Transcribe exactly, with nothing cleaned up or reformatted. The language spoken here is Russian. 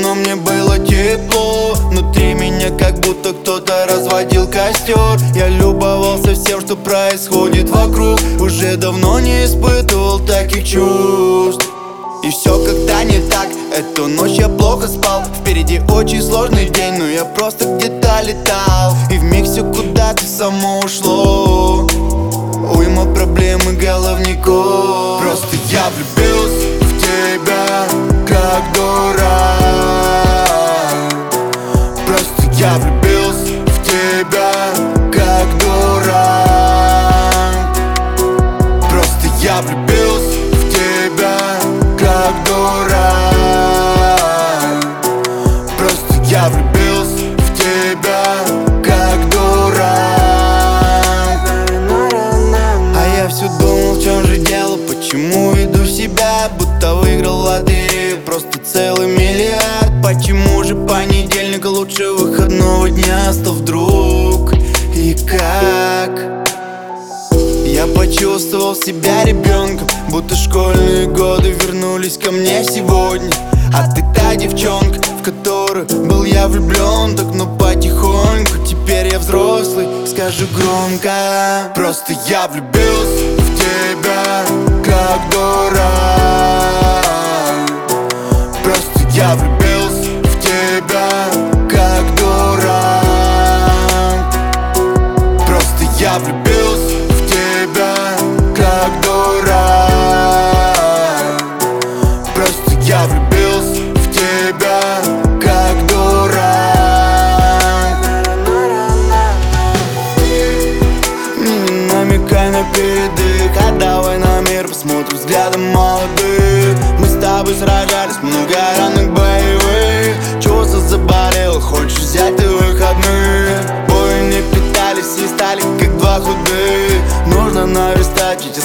но мне было тепло. Внутри меня как будто кто-то разводил костер. Я любовался всем, что происходит вокруг. Уже давно не испытывал таких чувств. И все как-то не так. Эту ночь я плохо спал. Впереди очень сложный день, но я просто где-то летал. И вмиг все куда-то само ушло. Уйма проблем и головников. Просто я влюбился в тебя, как дурак. Просто я влюбился в тебя, как дурак. Просто я влюбился в тебя, как дурак. Просто я влюбился в тебя, как дурак. А я все думал, в чем же дело, почему веду себя, будто выиграл в лотерею просто целый миллиард. Почему же понедельник лучше выходного дня стал вдруг? И как? Я почувствовал себя ребенком, будто школьные годы вернулись ко мне сегодня. А ты та девчонка, в которую был я влюблен. Так ну потихоньку, теперь я взрослый, скажу громко. Просто я влюбился в тебя, как дурак. Просто я влюбился в тебя, как дурак. Просто я влюбился в тебя, как дурак. Просто я влюбился в тебя, как дурак. Мне не намекай на передых, а давай на мир посмотрим взглядом молодых. Мы с тобой сражались, много ранных боевых. Чувство заболело, хочешь взять ты выходных. Бои не питались и стали как два худых. Нужно наверстать эти